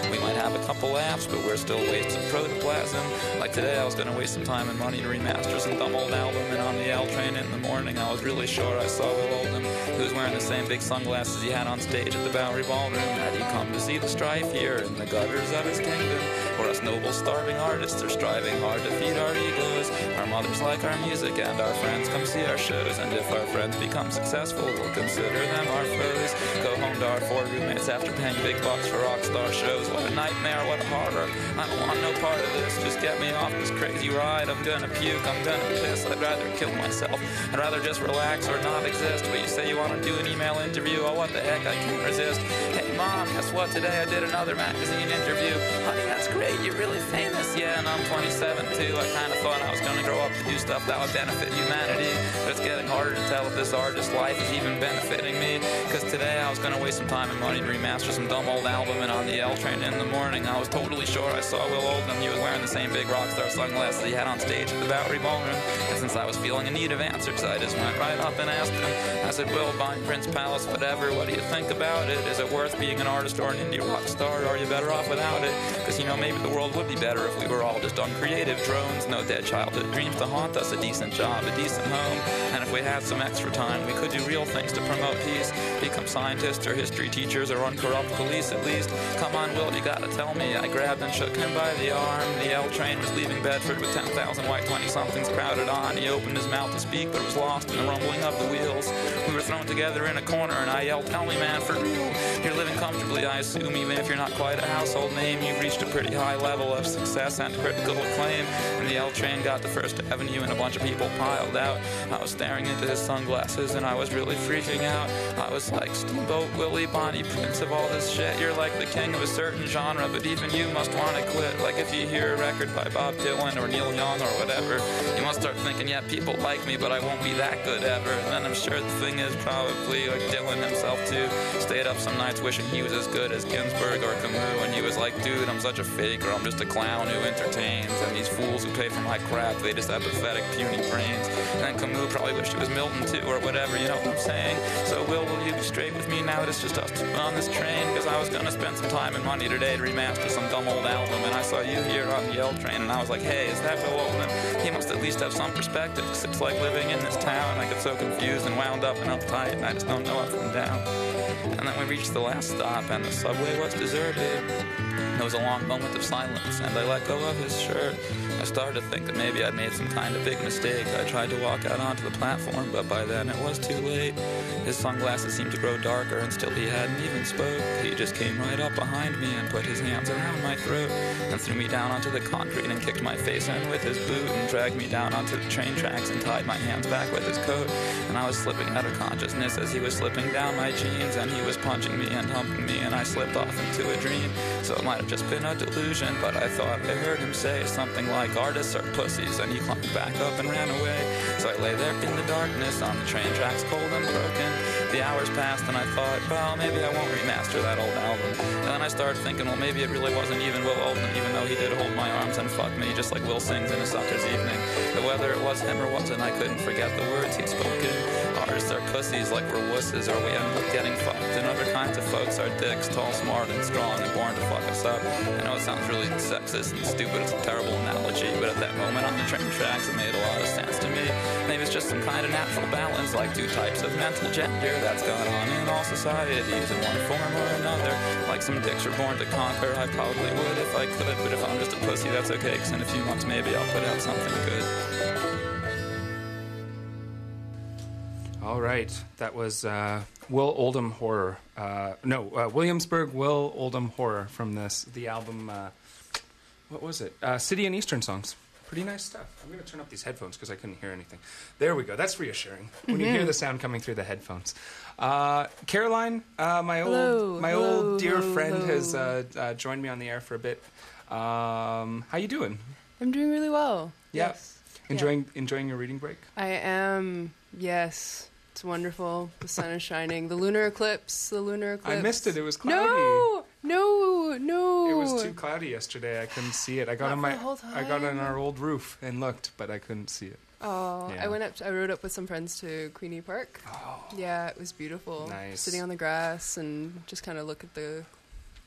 We might have a couple laughs, but we're still wasting protoplasm. Like today, I was gonna waste some time and money to remaster some dumb old album, and on the L train in the morning, I was really sure I saw Will Oldham, who was wearing the same big sunglasses he had on stage at the Bowery Ballroom. Had he come to see the strife here in the gutters of his kingdom, where us noble starving artists are striving hard to feed our egos. Our mothers like our music and our friends come see our shows, and if our friends become successful, we'll consider them our foes. Go home to our four roommates after paying big bucks for rock star shows. What a nightmare, what a horror. I don't want no part of this. Just get me off this crazy ride. I'm gonna puke, I'm gonna piss. I'd rather kill myself. I'd rather just relax or not exist. But you say you want to do an email interview. Oh, what the heck, I can't resist. Hey, Mom, guess what? Today I did another magazine interview. Honey, that's great. You're really famous. Yeah, and I'm twenty-seven, too. I kind of thought I was gonna grow up to do stuff that would benefit humanity. But it's getting harder to tell if this artist's life is even benefiting me. Cause today I was gonna waste some time and money to remaster some dumb old album, and on the L train in the morning, I was totally sure I saw Will Oldham. He was wearing the same big rock star sunglasses he had on stage at the Bowery Ballroom. And since I was feeling in need of answers, I just went right up and asked him. I said, Will, buying Prince Palace, whatever, what do you think about it? Is it worth being an artist or an indie rock star, or are you better off without it? Cause you know, maybe the world would be better if we were all just uncreative drones. No dead childhood dreams to haunt us, a decent job, a decent home. And if we had some extra time, we could do real things to promote peace. Become scientists or history teachers or uncorrupt police at least. Come on, Will, you gotta tell me. I grabbed and shook him by the arm. The L train was leaving Bedford with ten thousand white twenty-somethings crowded on. He opened his mouth to speak, but was lost in the rumbling of the wheels. We were thrown together in a corner, and I yelled, tell me, man, for real. You're living comfortably, I assume, even if you're not quite a household name. You've reached a pretty high level of success and critical acclaim. When the L train got to First Avenue and a bunch of people piled out, I was staring into his sunglasses, and I was really freaking out. I was like, Steamboat Willie, Bonnie Prince of all this shit. You're like the king of a certain genre, but even you must want to quit. Like if you hear a record by Bob Dylan or Neil Young or whatever, you must start thinking, yeah, people like me, but I won't be that good ever. And then I'm sure the thing is probably like Dylan himself too. Stayed up some nights wishing he was as good as Ginsberg or Camus, and he was like, dude, I'm such a fake, or I'm just a clown who entertains, and these fools who pay for my crap, they just have pathetic, puny brains. And then Camus probably wished it was Milton too, or whatever, you know what I'm saying? So Will, will you be straight with me now that it's just us two on this train? Because I was gonna spend some time and money today to remaster some dumb old album, and I saw you here on the L train, and I was like, hey, is that Will Oldham? He must at least have some perspective, because it's like living in this town. I get so confused and wound up and uptight, and I just don't know up from down. And then we reached the last stop, and the subway was deserted. There was a long moment of silence, and I let go of his shirt. I started to think that maybe I'd made some kind of big mistake. I tried to walk out onto the platform, but by then it was too late. His sunglasses seemed to grow darker, and still he hadn't even spoke. He just came right up behind me and put his hands around my throat and threw me down onto the concrete and kicked my face in with his boot and dragged me down onto the train tracks and tied my hands back with his coat. And I was slipping out of consciousness as he was slipping down my jeans, and he was punching me and humping me, and I slipped off into a dream. So it might have just been a delusion, but I thought I heard him say something like, artists are pussies, and he climbed back up and ran away. So I lay there in the darkness on the train tracks, cold and broken. The hours passed, and I thought, well, maybe I won't remaster that old album. And then I started thinking, well, maybe it really wasn't even Will Oldham, even though he did hold my arms and fuck me, just like Will sings in A Sucker's Evening. But whether it was him or wasn't, I couldn't forget the words he'd spoken. Artists are pussies like we're wusses, or we end up getting fucked. And other kinds of folks are dicks, tall, smart, and strong, and born to fuck us up. I know it sounds really sexist and stupid, it's a terrible analogy, but at that moment on the train tracks, it made a lot of sense to me. Maybe it's just some kind of natural balance, like two types of mental gender that's gone on in all societies in one form or another. Like some dicks are born to conquer, I probably would if I could, but if I'm just a pussy, that's okay, because in a few months maybe I'll put out something good. All right, that was uh, Will Oldham Horror. Uh, no, uh, Williamsburg Will Oldham Horror from this the album. Uh, what was it? Uh, City and Eastern Songs. Pretty nice stuff. I'm going to turn up these headphones because I couldn't hear anything. There we go. That's reassuring when you Mm-hmm. hear the sound coming through the headphones. Uh, Caroline, uh, my Hello, old my hello, old dear hello, friend, hello. has uh, uh, joined me on the air for a bit. Um, how you doing? I'm doing really well. Yeah. Yes. Enjoying enjoying your reading break? I am. Yes. It's wonderful. The sun is shining. The lunar eclipse. The lunar eclipse. I missed it. It was cloudy. No, no, no. It was too cloudy yesterday. I couldn't see it. I got Not on for my the whole I got on time. our old roof and looked, but I couldn't see it. Oh, Yeah. I went up. I rode up with some friends to Queenie Park. Oh, yeah, it was beautiful. nice. Sitting on the grass and just kind of look at the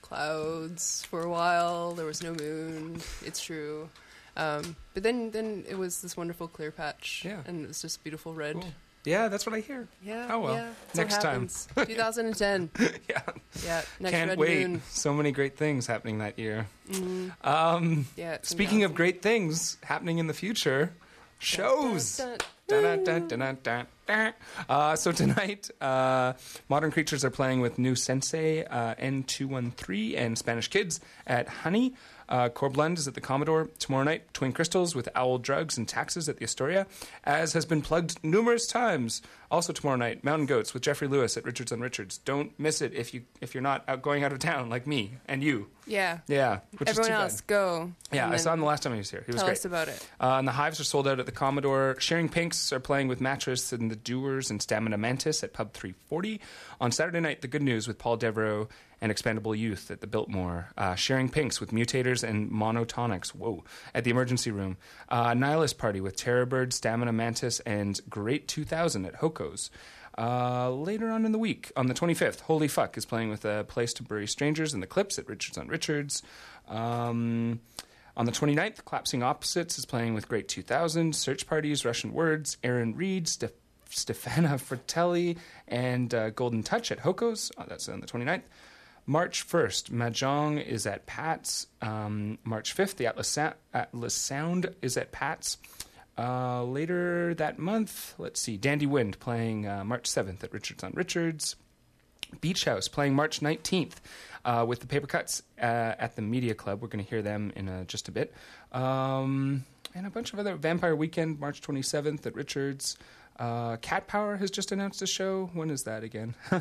clouds for a while. There was no moon. It's true. Um, but then, then it was this wonderful clear patch. Yeah. And it was just beautiful red. Cool. Yeah, that's what I hear. Yeah. Oh, well. Yeah, that's Next what time. happens. twenty ten. Yeah. Yeah. Next Can't red wait. moon. So many great things happening that year. Mhm. Um, Yeah, it's speaking of great things happening in the future, shows. Dun, Dun, dun, dun, dun, dun, dun, dun. Uh, so tonight, uh, Modern Creatures are playing with New Sensei, uh, N two one three, and Spanish Kids at Honey. Uh, Corblund is at the Commodore. Tomorrow night, Twin Crystals with Owl Drugs and Taxes at the Astoria, as has been plugged numerous times. Also tomorrow night, Mountain Goats with Jeffrey Lewis at Richards on Richards. Don't miss it if you if you're not out going out of town like me and you. Yeah. Yeah. Which Everyone is too else, bad. go. Yeah, And I saw then him the last time he was here. He was tell great. us about it. Uh, and the Hives are sold out at the Commodore. Sharing Pinks are playing with Mattress and the Doers and Stamina Mantis at Pub three forty. On Saturday night, The Good News with Paul Devereaux and Expendable Youth at the Biltmore. Uh, Sharing Pinks with Mutators and Monotonics, whoa, at the Emergency Room. Uh, Nihilist Party with Terrorbird, Stamina Mantis, and Great two thousand at Hoko's. Uh, later on in the week, on the twenty-fifth, Holy Fuck is playing with A Place to Bury Strangers and the Clips at Richards on Richards. Um, on the twenty-ninth, Collapsing Opposites is playing with Great two thousand, Search Parties, Russian Words, Aaron Reed, Steph- Stefana Fratelli, and uh, Golden Touch at Hoko's. Oh, that's on the twenty-ninth. March first, Mahjong is at Pat's. Um, March fifth, the Atlas, Sa- Atlas Sound is at Pat's. Uh, later that month, let's see, Dandy Wind playing uh, March seventh at Richards on Richards. Beach House playing March nineteenth uh, with the Paper Cuts uh, at the Media Club. We're going to hear them in uh, just a bit. Um, and a bunch of other. Vampire Weekend, March twenty-seventh at Richards. Uh, Cat Power has just announced a show. When is that again? uh,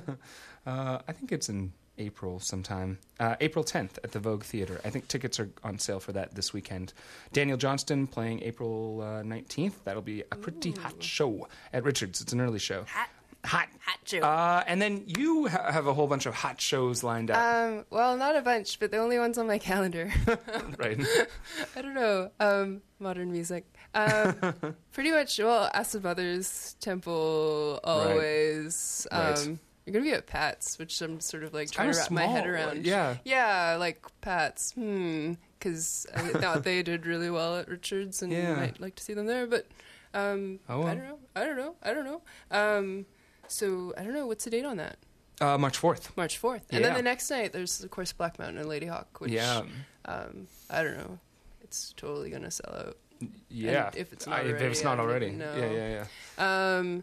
I think it's in April sometime. Uh, April tenth at the Vogue Theatre. I think tickets are on sale for that this weekend. Daniel Johnston playing April uh, nineteenth. That'll be a pretty Ooh. hot show at Richards. It's an early show. Hot. Hot. Hot show. Uh, and then you ha- have a whole bunch of hot shows lined up. Um, well, not a bunch, but the only ones on my calendar. Right. I don't know. Um, modern music. Um, pretty much, well, Acid Brothers, Temple, always. Right. Um, You're going to be at Pat's, which I'm sort of like It's trying to kinda wrap my small, head around. yeah. Yeah, like Pat's. Hmm. Because I thought they did really well at Richards and Yeah. I'd like to see them there, but um, Oh, well. I don't know. I don't know. I don't know. Um, so I don't know. What's the date on that? Uh, March fourth. March fourth. And Yeah. then the next night, there's, of course, Black Mountain and Lady Hawk, which, Yeah. um, I don't know. It's totally going to sell out. Yeah. And if it's not I- already. if it's not I don't already. even know. Yeah, yeah, yeah. Um,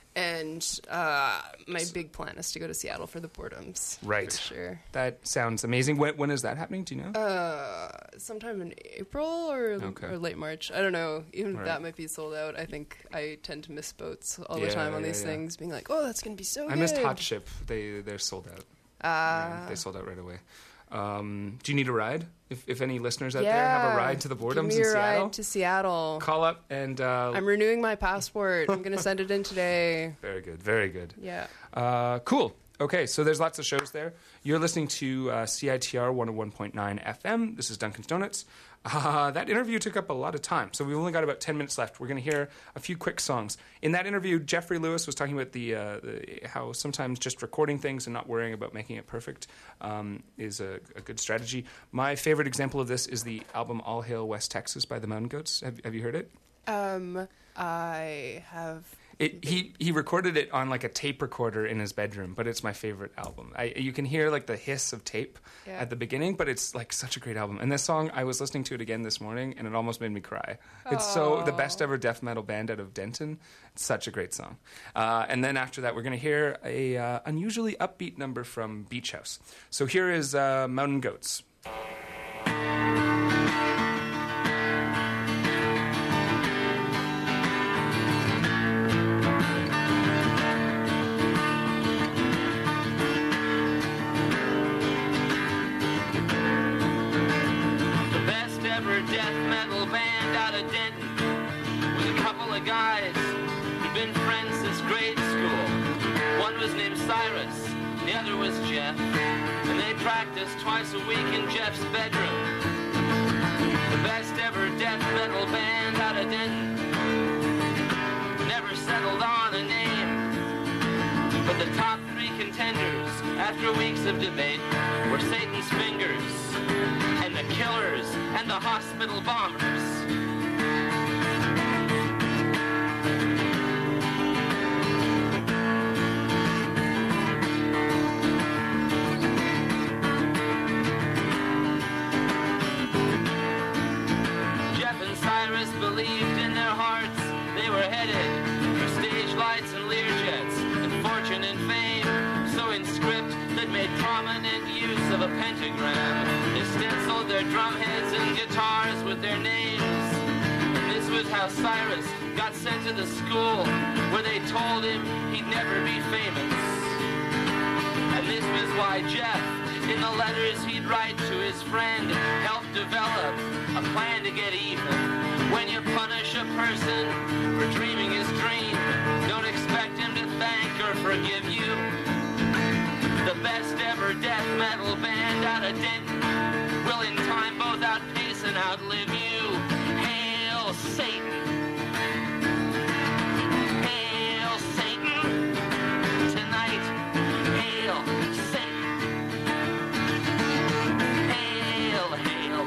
and uh, my big plan is to go to Seattle for the Boredoms. Right. For sure. That sounds amazing. When, when is that happening? Do you know? Uh, sometime in April or, Okay. or late March. I don't know. Even Right. that might be sold out. I think I tend to miss boats all Yeah, the time on yeah, these yeah. things, being like, "Oh, that's gonna be so I good." missed Hot Ship. They they're sold out. Ah. Yeah, they sold out right away. Um, do you need a ride? If if any listeners out yeah. there have a ride to the Boredoms Give me in a Seattle, ride to Seattle. call up and. Uh, I'm renewing my passport. I'm gonna send it in today. Very good. Very good. Yeah. Uh, cool. Okay, so there's lots of shows there. You're listening to uh, C I T R one oh one point nine F M. This is Duncan's Donuts. Uh, that interview took up a lot of time, so we've only got about ten minutes left. We're going to hear a few quick songs. In that interview, Jeffrey Lewis was talking about the, uh, the how sometimes just recording things and not worrying about making it perfect um, is a, a good strategy. My favorite example of this is the album All Hail West Texas by the Mountain Goats. Have, have you heard it? Um, I have. It, he he recorded it on like a tape recorder in his bedroom, but it's my favorite album. I, you can hear like the hiss of tape Yeah. at the beginning, but it's like such a great album. And this song, I was listening to it again this morning, and it almost made me cry. It's so the best ever death metal band out of Denton. It's such a great song. Uh, and then after that, we're going to hear a uh, unusually upbeat number from Beach House. So here is uh, Mountain Goats. The best ever death metal band out of Denton was a couple of guys who'd been friends since grade school. One was named Cyrus, the other was Jeff, and they practiced twice a week in Jeff's bedroom. The best ever death metal band out of Denton never settled on a name, but the top three only contenders after weeks of debate were Satan's fingers and the killers and the hospital bombers. Jeff and Cyrus believed in their hearts they were headed for stage lights and Learjets and fortune and fame. So in script that made prominent use of a pentagram, they stenciled their drumheads and guitars with their names. And this was how Cyrus got sent to the school where they told him he'd never be famous. And this was why Jeff, in the letters he'd write to his friend, helped develop a plan to get even. When you punish a person for dreaming his dream, don't expect him to thank or forgive you. The best ever death metal band out of Denton will in time both outpace and outlive you. Hail Satan! Hail Satan! Tonight, hail Satan! Hail, hail!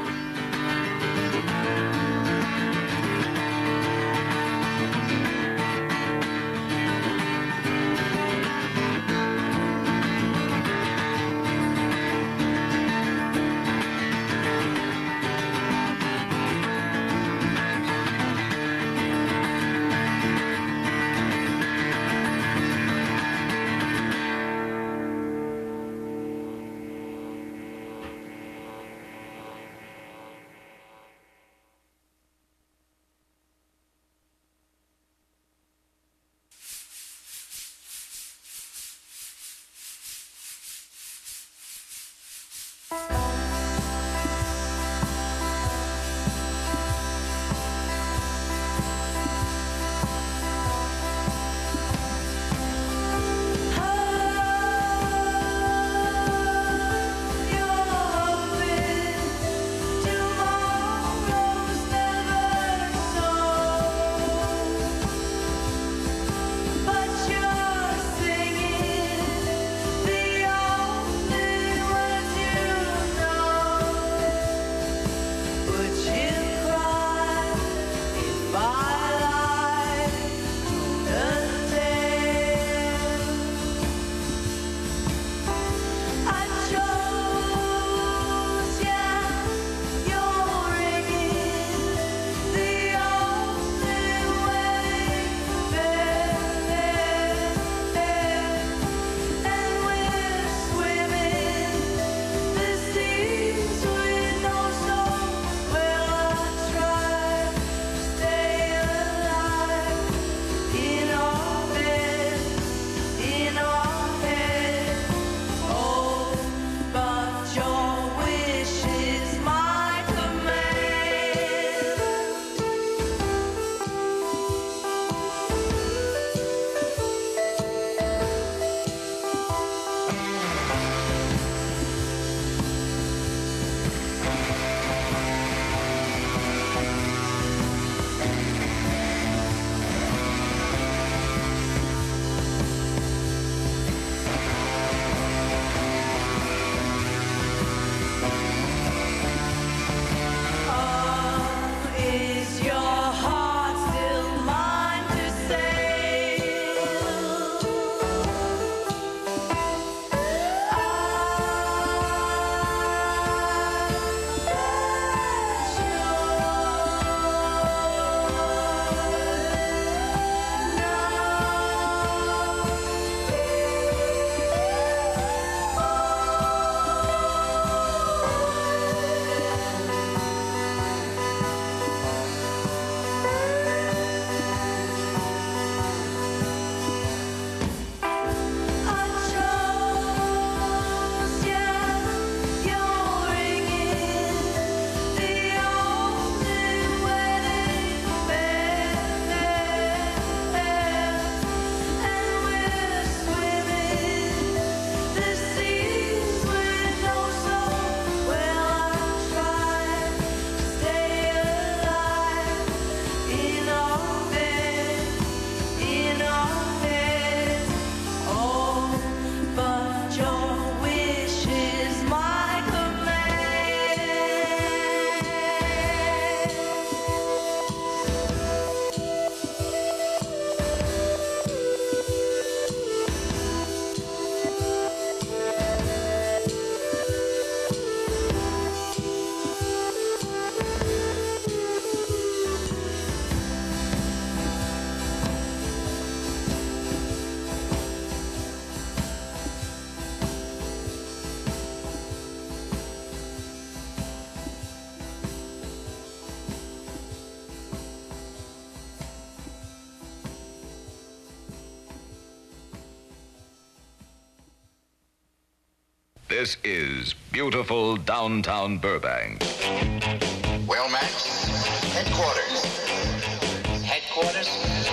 This is beautiful downtown Burbank. Well, Max, headquarters. Headquarters?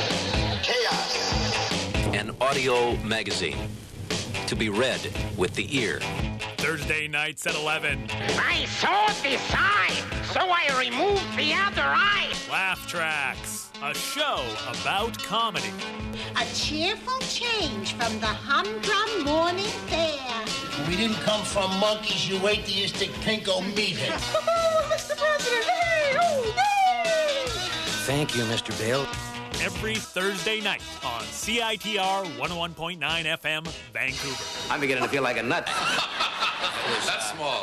Chaos. An audio magazine to be read with the ear. Thursday nights at eleven. I saw this eye, so I removed the other eye. Laugh Tracks, a show about comedy. A cheerful change from the humdrum morning fare. We didn't come from monkeys, you atheistic pinko meathead. Oh, Mister President, hey, oh, yay! Thank you, Mister Bale. Every Thursday night on C I T R one oh one point nine F M, Vancouver. I'm beginning to feel like a nut. That's small.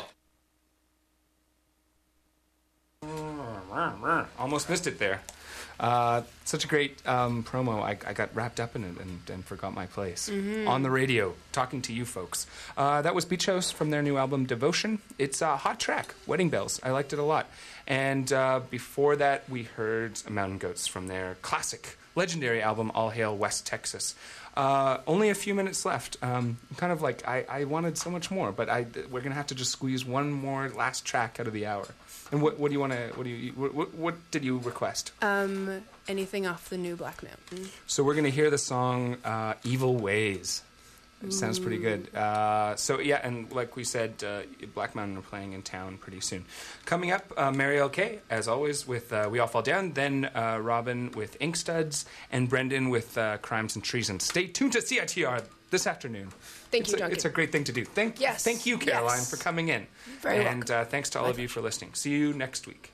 Almost missed it there. Uh, such a great um, promo. I, I got wrapped up in it and, and forgot my place. Mhm. On the radio, talking to you folks. Uh, that was Beach House from their new album, Devotion. It's a hot track, Wedding Bells. I liked it a lot. And uh, before that, we heard Mountain Goats from their classic, legendary album, All Hail West Texas. Uh, only a few minutes left. Um, kind of like, I, I wanted so much more, but I, we're going to have to just squeeze one more last track out of the hour. And what, what do you want to, what do you, what, what did you request? Um, anything off the new Black Mountain. So we're going to hear the song uh, Evil Ways. It sounds pretty good. Uh, so, yeah, and like we said, uh, Black Mountain are playing in town pretty soon. Coming up, uh, Mary L K, as always, with uh, We All Fall Down. Then uh, Robin with Ink Studs. And Brendan with uh, Crimes and Treason. Stay tuned to C I T R this afternoon. Thank it's you, a, Duncan. It's a great thing to do. Thank, Yes. thank you, Caroline, Yes. for coming in. Very And welcome. uh, thanks to all of you for listening. See you next week.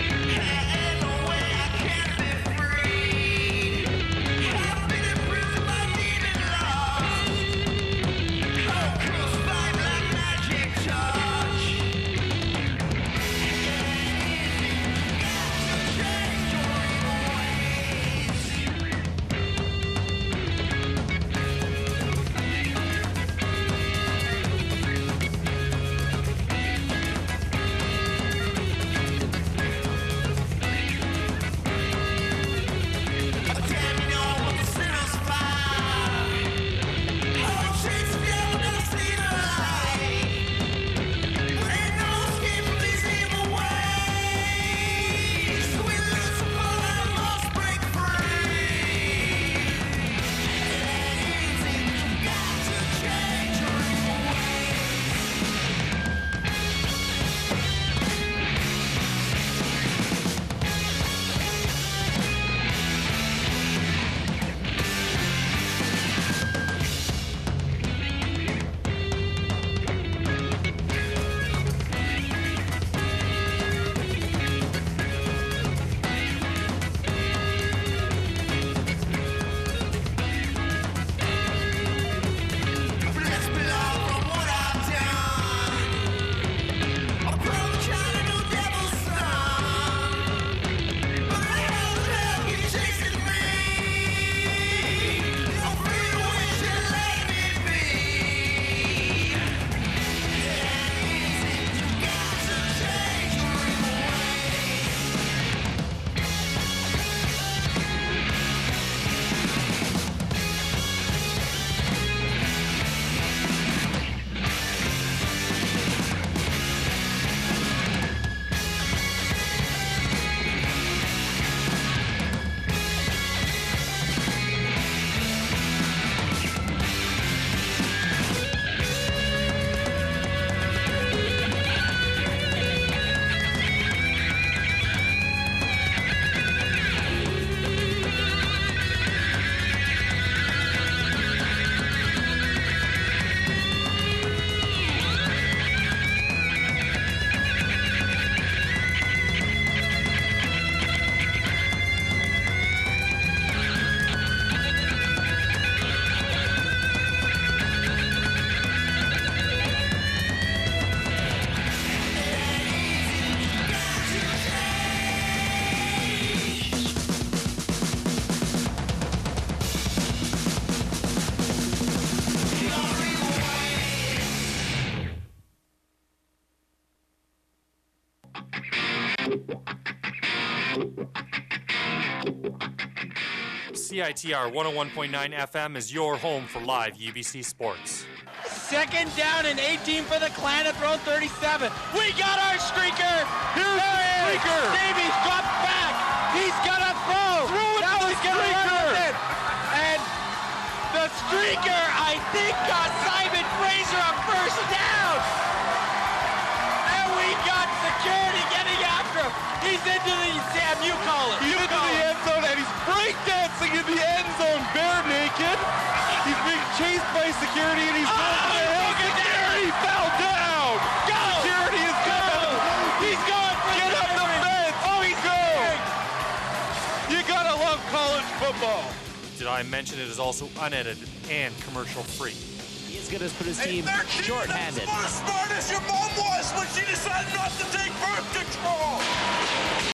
I've been in prison C I T R one oh one point nine F M is your home for live U B C sports. Second down and eighteen for the Clan at throw thirty-seven. We got our streaker. Here's there the streaker. Davies drops back. He's gonna throw. throw now he's gonna run with it. And the streaker, I think, got Simon Fraser a first down. And we got security getting after him. He's into the Sam. You call it. He's you into call the it. end zone and he's breakdancing in the end zone, bare naked. He's being chased by security and he's Oh, going for the hill. look at Security that. fell down. Go. Security is Go. going. He's going for Get the up the victory. fence. Oh, he's Go. going. You gotta love college football. Did I mention it is also unedited and commercial free? He's going to put his team shorthanded. As smart as your mom was when she decided not to take birth control.